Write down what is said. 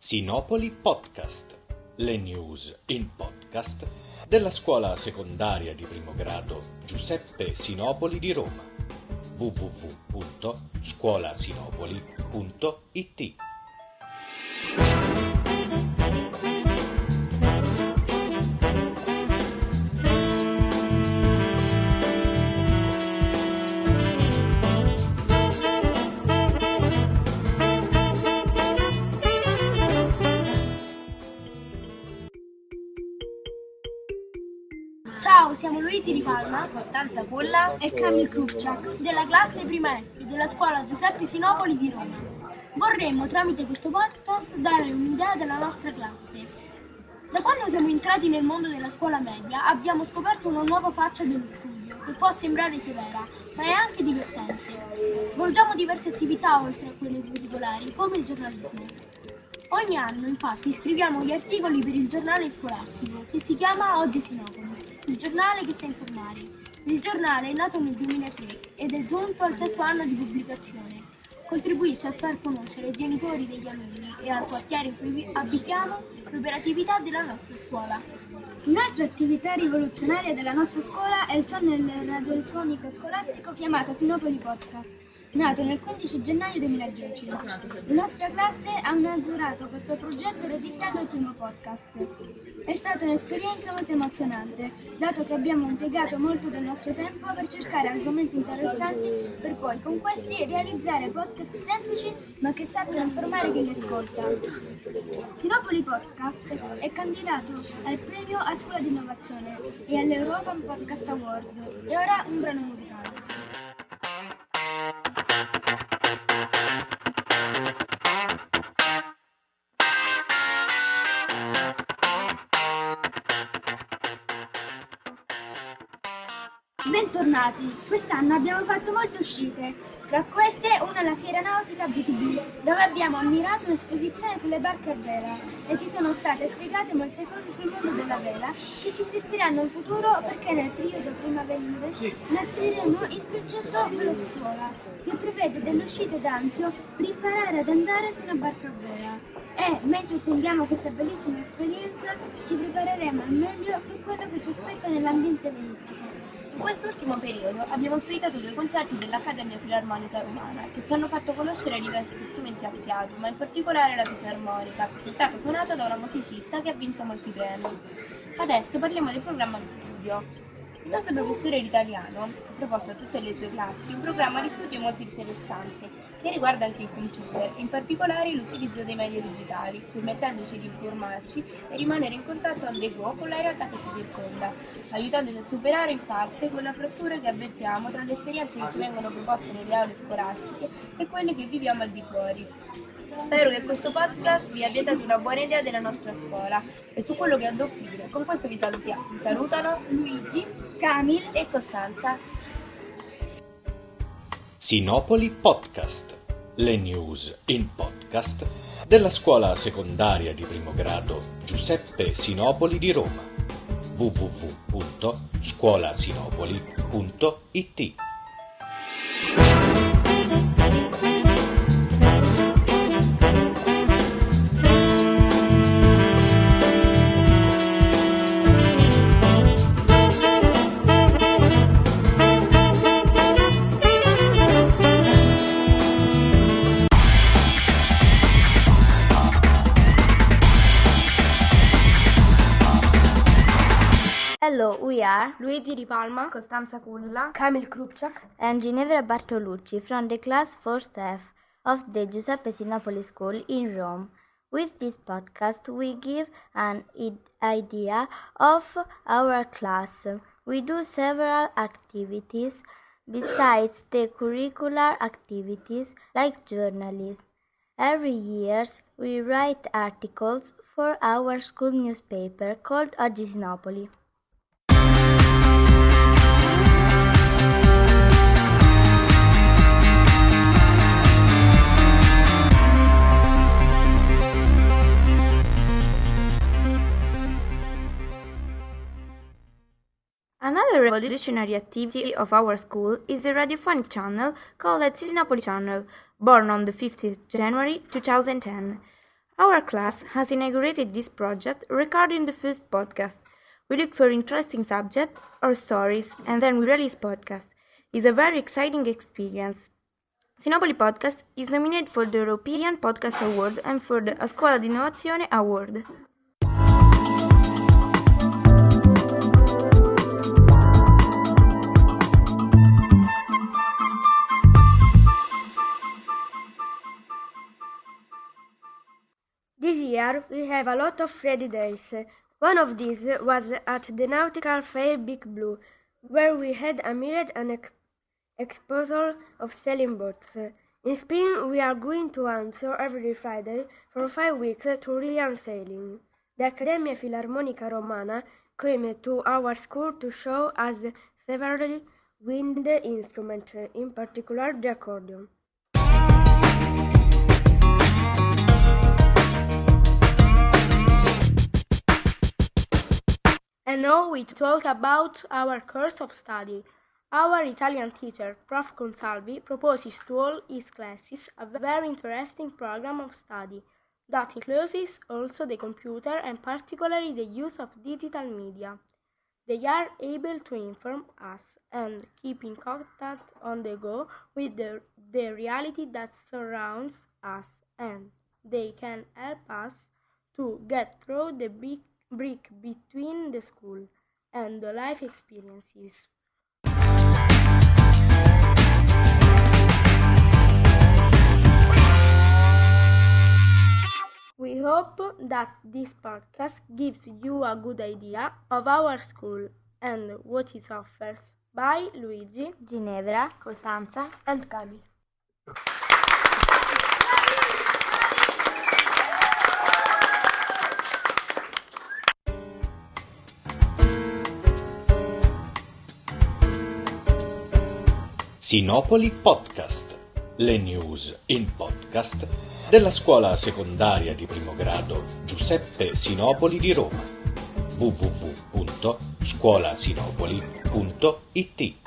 Sinopoli Podcast, le news in podcast della scuola secondaria di primo grado Giuseppe Sinopoli di Roma. www.scolasinopoli.it. Ciao, siamo Luigi Di Palma, Costanza Culla e Camille Krupczak della classe prima F della scuola Giuseppe Sinopoli di Roma. Vorremmo tramite questo podcast dare un'idea della nostra classe. Da quando siamo entrati nel mondo della scuola media abbiamo scoperto una nuova faccia dello studio che può sembrare severa, ma è anche divertente. Svolgiamo diverse attività oltre a quelle curricolari, come il giornalismo. Ogni anno, infatti, scriviamo gli articoli per il giornale scolastico, che si chiama Oggi Sinopoli, il giornale che sa informare. Il giornale è nato nel 2003 ed è giunto al 6º anno di pubblicazione. Contribuisce a far conoscere ai genitori degli alunni e al quartiere in cui abitiamo l'operatività della nostra scuola. Un'altra attività rivoluzionaria della nostra scuola è il channel radiofonico scolastico chiamato Sinopoli Podcast, nato nel 15 gennaio 2010. La nostra classe ha inaugurato questo progetto registrando il primo podcast. È stata un'esperienza molto emozionante, dato che abbiamo impiegato molto del nostro tempo per cercare argomenti interessanti per poi con questi realizzare podcast semplici ma che sappiano informare chi li ascolta. Sinopoli Podcast è candidato al premio a Scuola di Innovazione e all'European Podcast Award. E ora un brano musicale. Bentornati! Quest'anno abbiamo fatto molte uscite, fra queste una alla Fiera Nautica BTB, dove abbiamo ammirato un'esposizione sulle barche a vela e ci sono state spiegate molte cose sul mondo della vela che ci serviranno in futuro perché nel periodo primaverile lanceremo il progetto Vela Scuola, che prevede delle uscite d'Anzio per imparare ad andare su una barca a vela. E mentre attendiamo questa bellissima esperienza ci prepareremo al meglio per quello che ci aspetta nell'ambiente velistico. In quest'ultimo periodo abbiamo spiegato 2 concerti dell'Accademia Filarmonica Romana che ci hanno fatto conoscere diversi strumenti a fiato, ma in particolare la fisarmonica, che è stata suonata da una musicista che ha vinto molti premi. Adesso parliamo del programma di studio. Il nostro professore di italiano ha proposto a tutte le sue classi un programma di studio molto interessante che riguarda anche il computer, in particolare l'utilizzo dei media digitali, permettendoci di informarci e rimanere in contatto on the go con la realtà che ci circonda, aiutandoci a superare in parte quella frattura che avvertiamo tra le esperienze che ci vengono proposte nelle aule scolastiche e quelle che viviamo al di fuori. Spero che questo podcast vi abbia dato una buona idea della nostra scuola e su quello che ha da offrire. Con questo vi salutiamo. Vi salutano Luigi, Camille e Costanza. Sinopoli Podcast, le news in podcast della scuola secondaria di primo grado Giuseppe Sinopoli di Roma. www.scolasinopoli.it. Hello, we are Luigi Di Palma, Costanza Culla, Camille Krupczak, and Ginevra Bartolucci from the class 4th F of the Giuseppe Sinopoli School in Rome. With this podcast, we give an idea of our class. We do several activities besides the curricular activities like journalism. Every year, we write articles for our school newspaper called Oggi Sinopoli. Another revolutionary activity of our school is the radiophonic channel called the Sinopoli Channel, born on the 15th January 2010. Our class has inaugurated this project recording the first podcast. We look for interesting subjects or stories and then we release podcast. It's a very exciting experience. Sinopoli Podcast is nominated for the European Podcast Award and for the A Scuola di Innovazione Award. This year we have a lot of ready days. One of these was at the Nautical Fair Big Blue, where we had a myriad and exposure of sailing boats. In spring we are going to answer every Friday for 5 weeks to learn sailing. The Accademia Filarmonica Romana came to our school to show us several wind instruments, in particular the accordion. And now we talk about our course of study. Our Italian teacher, Prof. Consalvi, proposes to all his classes a very interesting program of study that includes also the computer and particularly the use of digital media. They are able to inform us and keep in contact on the go with the reality that surrounds us, and they can help us to get through the big break between the school and the life experiences. We hope that this podcast gives you a good idea of our school and what it offers. By Luigi, Ginevra, Costanza and Cami. Sinopoli Podcast, le news in podcast della scuola secondaria di primo grado Giuseppe Sinopoli di Roma. www.scolasinopoli.it